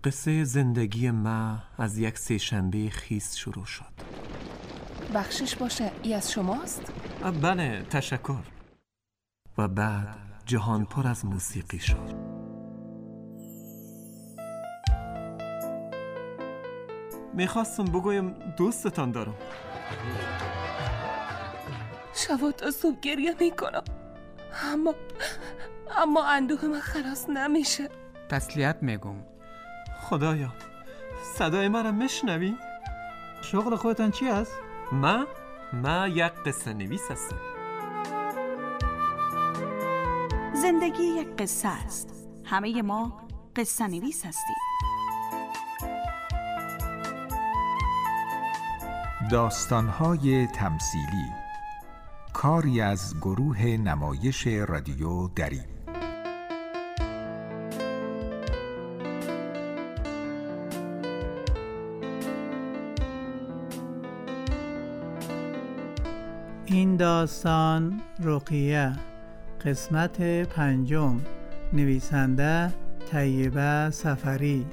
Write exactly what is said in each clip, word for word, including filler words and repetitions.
قصه زندگی ما از یک سه شنبه خیس شروع شد. بخشش باشه، ای از شماست؟ بله، تشکر. و بعد جهان پر از موسیقی شد. میخواستم بگویم دوستتان دارم. شب تا صبح گریه میکنم، اما اما اندوه من خلاص نمیشه. تسلیت میگم. خدایا، صدای مرا میشنوی؟ شغل خودتان چی است؟ ما ما یک قصه نویس هستم. زندگی یک قصه است. همه ما قصه نویس هستیم. داستان‌های تمثیلی، کاری از گروه نمایش رادیو دری. این داستان رقیه، قسمت پنجم. نویسنده طیبه سفری.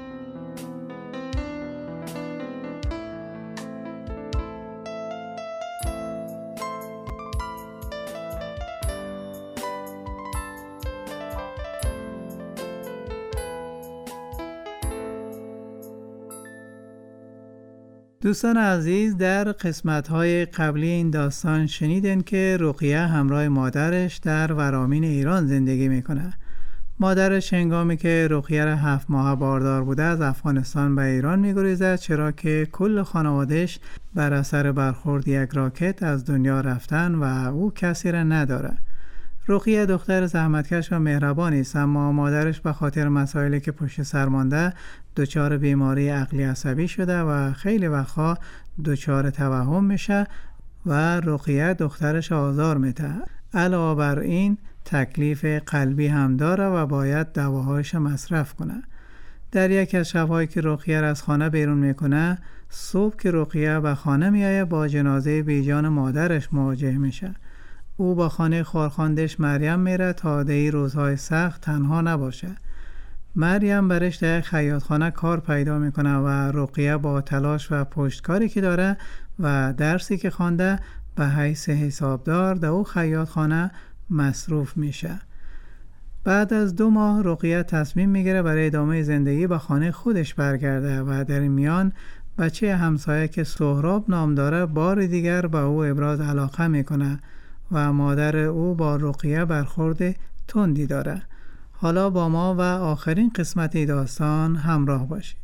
دوستان عزیز، در قسمت‌های قبلی این داستان شنیدین که رقیه همراه مادرش در ورامین ایران زندگی میکنه. مادرش هنگامی که رقیه را هفت ماه باردار بوده از افغانستان به ایران میگریزد، چرا که کل خانوادهش بر اثر برخورد یک راکت از دنیا رفتن و او کسی را نداره. رقیه دختر زحمتکش و مهربانی است، اما مادرش به خاطر مسائلی که پشت سر مانده دچار بیماری عقلی عصبی شده و خیلی وقتا دچار توهم میشه و رقیه دخترش آزار میده. علاوه بر این تکلیف قلبی هم داره و باید دواهایش مصرف کنه. در یک از شب‌هایی که رقیه را از خانه بیرون میکنه، صبح که رقیه به خانه میایه با جنازه بیجان مادرش مواجه میشه. او با خانه خارخواندش مریم میره تا دی روزهای سخت تنها نباشه. مریم برش در خیاطخانه کار پیدا میکنه و رقیه با تلاش و پشتکاری که داره و درسی که خوانده به حیث حسابدار در او خیاطخانه مصروف میشه. بعد از دو ماه رقیه تصمیم میگیره برای ادامه زندگی به خانه خودش برگرده و در این میان بچه همسایه که سهراب نام داره بار دیگر به او ابراز علاقه میکنه و مادر او با رقیه برخورد تندی داره. حالا با ما و آخرین قسمت داستان همراه باشید.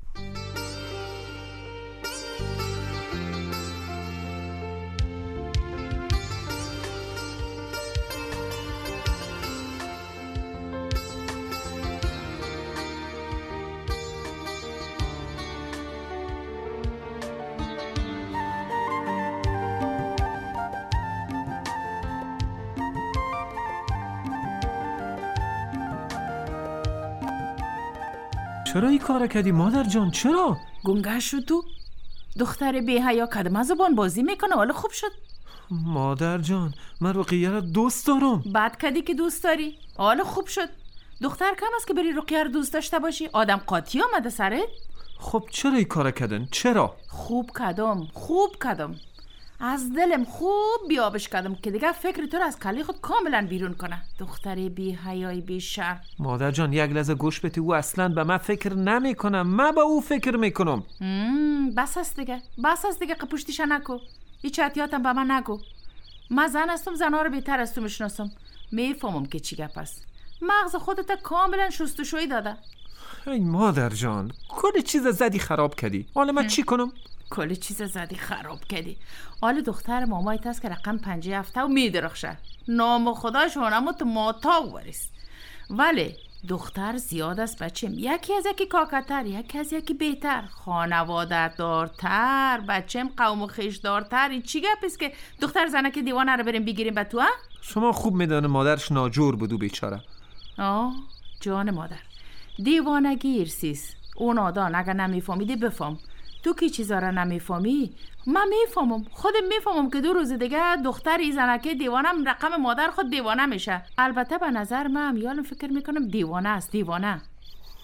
چرا این کار کردی مادر جان؟ چرا؟ گنگه شد تو؟ دختر بی حیا کدم زبان بازی میکنه حالا خوب شد. مادر جان، من رقیه را دوست دارم. بعد کدی که دوست داری حالا خوب شد. دختر کم است که بری رقیه رو دوست داشته باشی؟ آدم قاطی آمده سرت؟ خب چرا این کار کردن؟ چرا؟ خوب کدم خوب کدم از دلم خوب بیابش کردم که دیگه فکر تو رو از کلی خود کاملا بیرون کنه. دختری بی حیای بی شرم. مادر جان یک لحظه گوش بده، او اصلا به من فکر نمی کنم، من به او فکر میکنم. بس است دیگه بس است دیگه قپشتیش نکو. هیچ احتیاطم به من نگو. من زن هستم، زنها رو بهتر از تو میشناسم، میفهمم که چی گپ است. مغز خودت کاملا شستشویی داده. ای مادر جان، کل چیز زدی خراب کردی. حالا من چی کنم؟ کل چیز زدی خراب کردی. حالا دختر مامایت هست که رقم پنجه هفته و میدرخشه. نام خداش هنمو تو ماتا وریست. ولی دختر زیاد است بچم، یکی از یکی کاکتر، یکی از یکی بهتر، خانواده دارتر، بچم قوم و خیش دارتر. این چی گپ است که دختر زنه که دیوانه رو بریم بگیریم به تو؟ شما خوب میدانه مادرش ناجور بودو بیچاره. آه جان مادر، دیوانگی ارسیس. اون آدان اگر نمیفهمیدی بفهم. تو که چیزا را نمیفهمی من میفهمم، خودم میفهمم که دو روز دیگه دختر ای زنکه دیوانم رقم مادر خود دیوانه میشه. البته به نظر من یالم فکر میکنم دیوانه است. دیوانه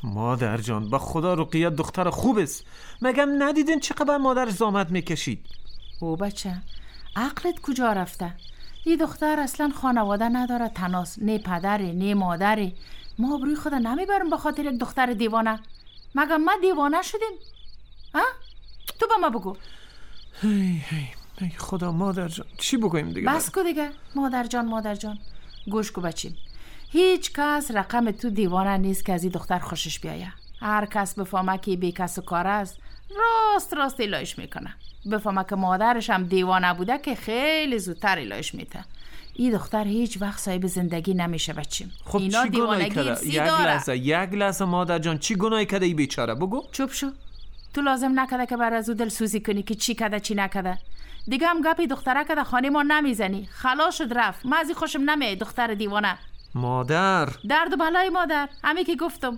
مادر جان با خدا رقیه دختر خوب است. مگم ندیدین چقدر مادر زحمت میکشید؟ او بچه عقلت کجا رفته؟ این دختر اصلا خانواده نداره، تناس، نه پدری نه مادری. ما آبروی خدا نمیبرم به خاطر یک دختر دیوانه. مگم ما دیوانه شدیم؟ ها؟ تو با ما بگو. هی هی ای خدا مادر جان چی بگویم دیگه؟ بس کو دیگه مادر جان مادر جان. گوش کو بچیم، هیچ کس رقم تو دیوانه نیست که از این دختر خوشش بیایه. هر کس بفهمه که بی کس و کار است راست راست ایلایش میکنه. بفهمه که مادرش هم دیوانه بوده که خیلی زودتر ایلایش میته. این دختر هیچ وقت صاحب زندگی نمیشه بچیم. خب اینا چی گناهی کرده؟ یک لحظه یک لحظه مادر جان چی گناهی کرده ای بیچاره؟ بگو. چوب شو. تو لازم نکده که بر از او دل سوزی کنی که چی کده چی نکده. دیگه هم گپی دختره کده خانه ما نمیزنی. خلاص شد رفت. من از این خوشم نمیاد دختر دیوانه. مادر درد و بلای مادر همین که گفتم.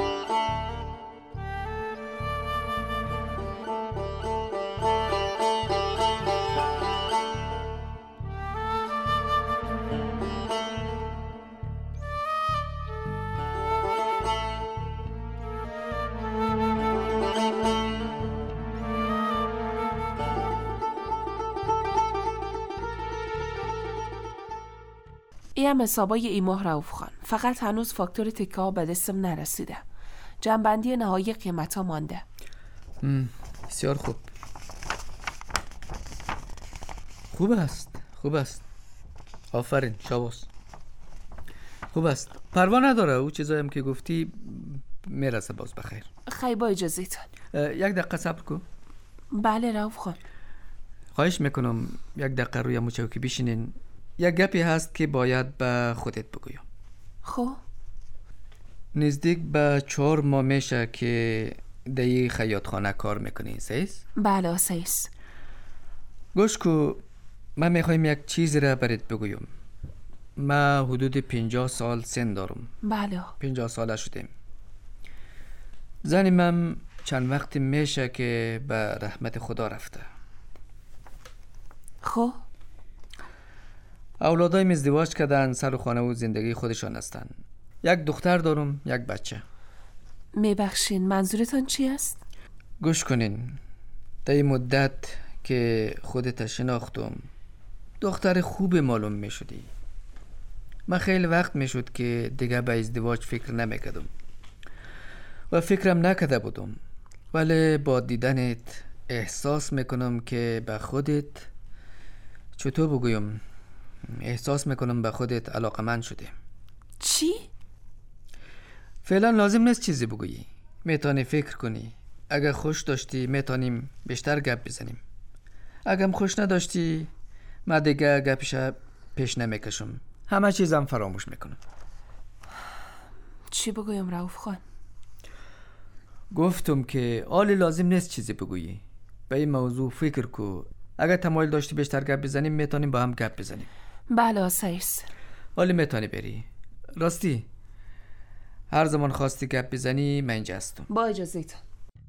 این حسابای ای ماه رؤوف خان. فقط هنوز فاکتور تکه ها به دستم نرسیده. جنبندی نهایی قیمت ها مانده. بسیار خوب. خوب است خوب است آفرین شاباس. خوب است. پروا نداره او چیزایی هم که گفتی میرسه باز بخیر. خیلی با اجازهتون. یک دقیقه صبر کن. بله رؤوف خان. خواهش میکنم یک دقیقه روی مو چوکی بشینین. یک گپی هست که باید به خودت بگویم. خب نزدیک به چهار ماه میشه که در این خیاطخانه کار میکنی سیس؟ بله سیس. گوش کو، من میخوایم یک چیزی را برات بگویم. من حدود پنجاه سال سن دارم. بله پنجاه ساله شدیم. زنی من چند وقت میشه که به رحمت خدا رفته. خب اولادایم ازدواج کردن، سر و خانه و زندگی خودشان هستن. یک دختر دارم، یک بچه. میبخشین منظورتان چی است؟ گوش کنین، در این مدت که خودت شناختم دختر خوب معلوم می شدی. من خیلی وقت می شد که دیگه به ازدواج فکر نمی کردم و فکرم نکرده بودم، ولی با دیدنت احساس میکنم که به خودت، چطور بگویم، احساس میکنم به خودت علاقمند شده. چی؟ فعلا لازم نیست چیزی بگویی. میتونی فکر کنی. اگر خوش داشتی میتونیم بیشتر گپ بزنیم. اگرم خوش نداشتی من دیگه گپش پیش نمیکشم. همه چیزم فراموش میکنم. چی بگویم رؤوف خان؟ گفتم که آلی لازم نیست چیزی بگویی. به این موضوع فکر کو. اگر تمایل داشتی بیشتر گپ بزنیم میتونیم با هم گپ بزنیم. بله آسایس. آلی میتونی بری. راستی هر زمان خواستی گپ بزنی من اینجا هستم. با اجازهتون.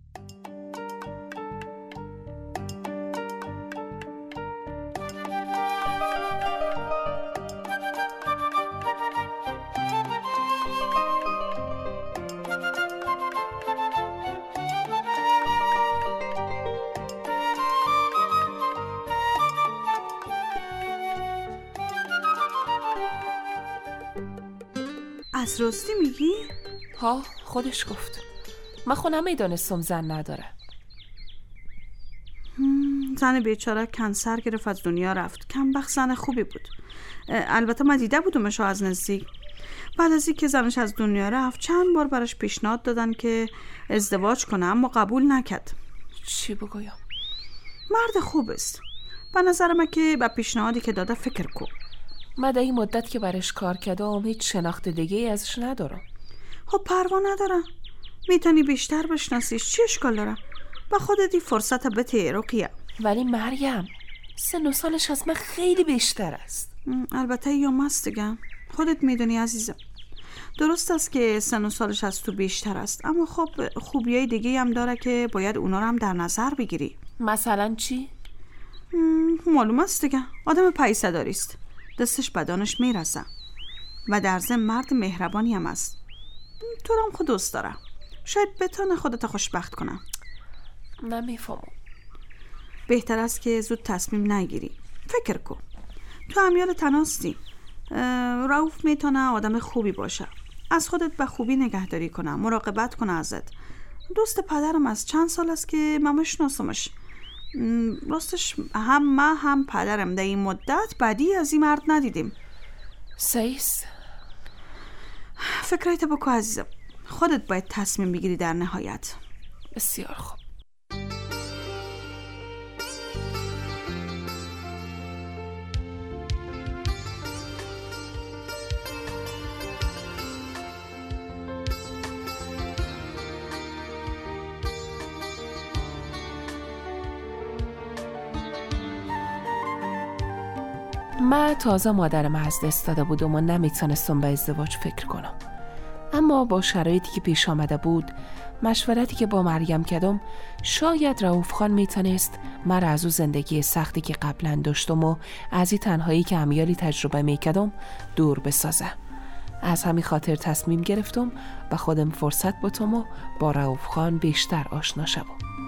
از راستی میگی؟ ها خودش گفت. من خودم میدانستم زن نداره. زن بیچاره کنسر گرفت از دنیا رفت. کم بخت زن خوبی بود. البته من دیده بودمش از نزدیک. بعد از اینکه زنش از دنیا رفت چند بار براش پیشنهاد دادن که ازدواج کنه اما قبول نکرد. چی بگویم؟ مرد خوب است. به نظر من که با پیشنهادی که داده فکر کن. من در این مدت که برش کار کردم هیچ شناخت دیگه ای ازش ندارم. خب پروا ندارم. میتونی بیشتر بشناسیش. چی اشکال داره؟ به خودت این فرصت بده رقیه. ولی مریم سن و سالش از من خیلی بیشتر است. البته یا مست دیگه. خودت میدونی عزیزم. درست است که سن و سالش از تو بیشتر است، اما خب خوبیای دیگه هم داره که باید اونا رو هم در نظر بگیری. مثلا چی؟ معلوم است دیگه. آدم پیسه داری است. دستش بدانش میرسه و در ضمن مرد مهربانی هم است. تو رو هم خود دوست داره. شاید بتونه خودت خوشبخت کنه. نمیفهمم. بهتر است که زود تصمیم نگیری. فکر کن. تو امیال تناستی. رؤوف میتونه آدم خوبی باشه. از خودت به خوبی نگهداری کنه، مراقبت کنه ازت. دوست پدرم از چند سال است که من میشناسمش. راستش هم من هم پدرم در این مدت بدی از این مرد ندیدیم. سیس فکرایت بکن عزیزم. خودت باید تصمیم بگیری در نهایت. بسیار خوب. من تازه مادرم از دست داده بودم و نمیتونستم به ازدواج فکر کنم. اما با شرایطی که پیش آمده بود، مشورتی که با مریم کردم، شاید رؤوف خان میتونست مرا از او زندگی سختی که قبلا داشتم و از این تنهایی که امیالی تجربه میکردم دور بسازه. از همین خاطر تصمیم گرفتم و خودم فرصت بتم و با رؤوف خان بیشتر آشنا شوم.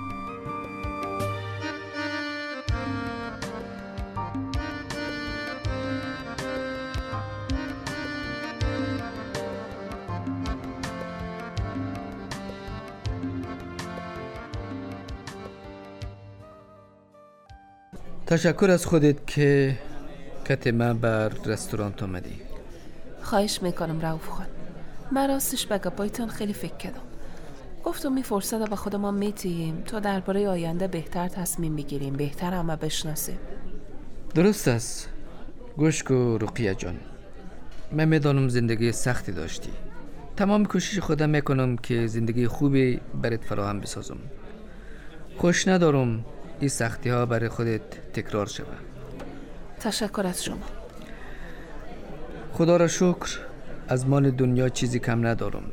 تشکر از خودت که کت من بر رستوران آمدی. خواهش میکنم رؤوف خان. من راستش به گپایتان خیلی فکر کردم. گفتم می فرصت به خودمان میتیم تا درباره آینده بهتر تصمیم بگیریم، بهتر همه بشناسیم. درست است. گوش کن رقیه جان. من میدانم زندگی سختی داشتی. تمام کوشش خودم میکنم که زندگی خوبی برات فراهم بسازم. خوش ندارم این سختی ها برای خودت تکرار شود. تشکر از شما. خدا را شکر از مال دنیا چیزی کم ندارم.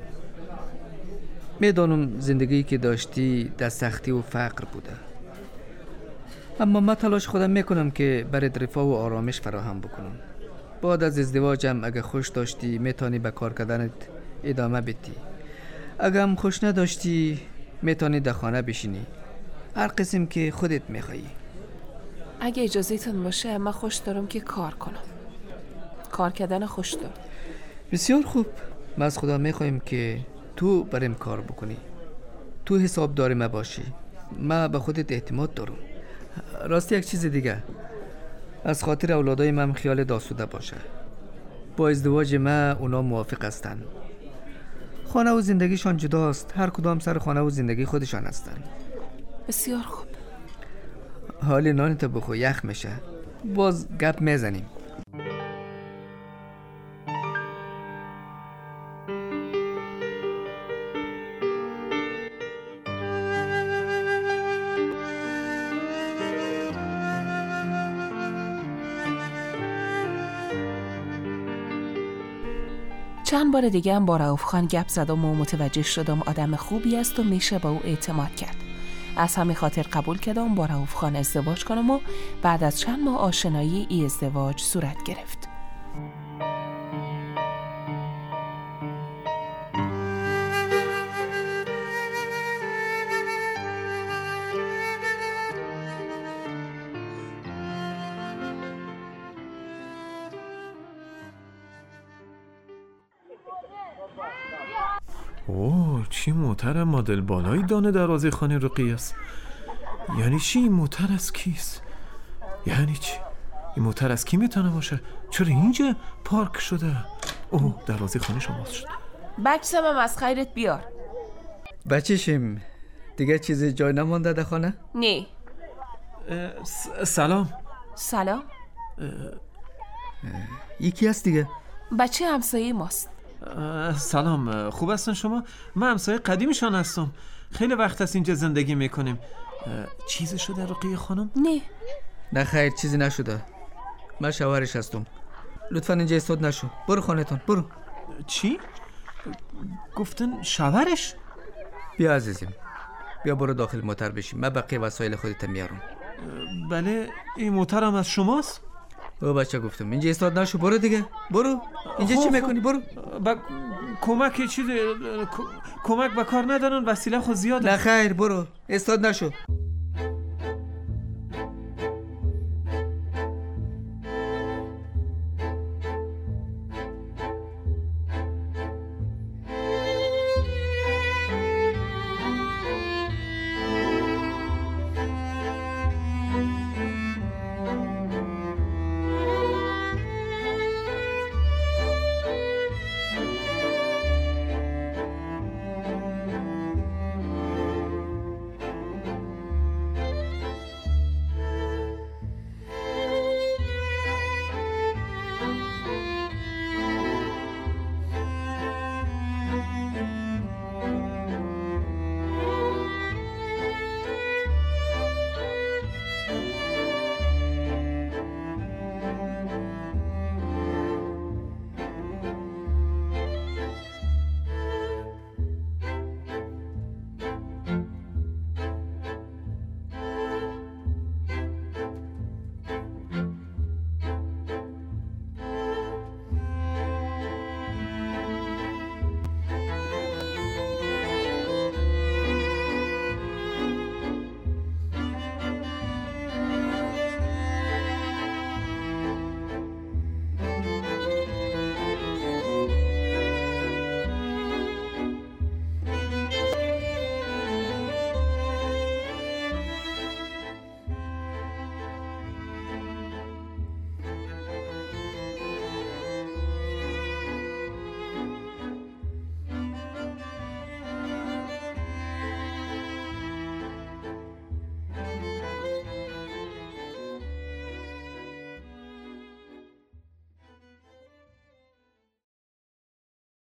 میدانم زندگی که داشتی در سختی و فقر بوده، اما من تلاش خودم میکنم که برات رفاه و آرامش فراهم بکنم. بعد از ازدواجم اگه خوش داشتی میتونی به کار کردنت ادامه بدی. اگه هم خوش نداشتی میتونی در خانه بشینی، هر قسم که خودت میخوایی. اگه اجازهتون باشه من خوش دارم که کار کنم. کار کردن خوش دارم. بسیار خوب. من از خدا میخوایم که تو بریم کار بکنی. تو حسابدار ما باشی. من به خودت اعتماد دارم. راستی یک چیز دیگه، از خاطر اولادای من خیال داسوده باشه. با ازدواج من اونا موافق هستن. خانه و زندگیشان جداست. هر کدام سر خانه و زندگی خودشان هستن. بسیار خوب. حالی نانت بخو، یخ میشه. باز گپ میزنیم. چند بار دیگه هم با رؤوف خان گپ زدم و متوجه شدم آدم خوبی است و میشه به او اعتماد کرد. از همین خاطر قبول کردم با رؤوف خان ازدواج کنم و بعد از چند ماه آشنایی ای ازدواج صورت گرفت. اوه، چی موتر مدل بالایی دانه دروازه خانه رقیه است. یعنی چی این موتر از کیست؟ یعنی چی؟ این موتر از کی میتونه باشه؟ چرا اینجا پارک شده؟ اوه، دروازه خانه شماست شد. بچه‌م از خیرت بیار. بچه‌شم دیگه چیزی جای نمانده در خانه؟ نه. سلام. سلام. یکی هست دیگه؟ بچه همسایه ماست. سلام، خوب هستن شما؟ من همسایه قدیمشان هستم. خیلی وقت است اینجا زندگی میکنیم. چیزی شده رقیه خانم؟ نه. نه خیر، چیزی نشده. من شوهرش هستم. لطفا اینجا استاد نشو. برو خانه‌تون، برو. چی؟ گفتن شوهرش؟ بیا عزیزم، بیا برو داخل موتر بشیم. من بقیه وسایل خودت میارم. بله، این موتر هم از شماست؟ او بچه گفتم اینجا استاد نشو، برو دیگه برو. اینجا چی میکنی؟ برو. با کمک چی ده... کمک به کار ندارن، وسیله خود زیاده. نه خیر برو، استاد نشو.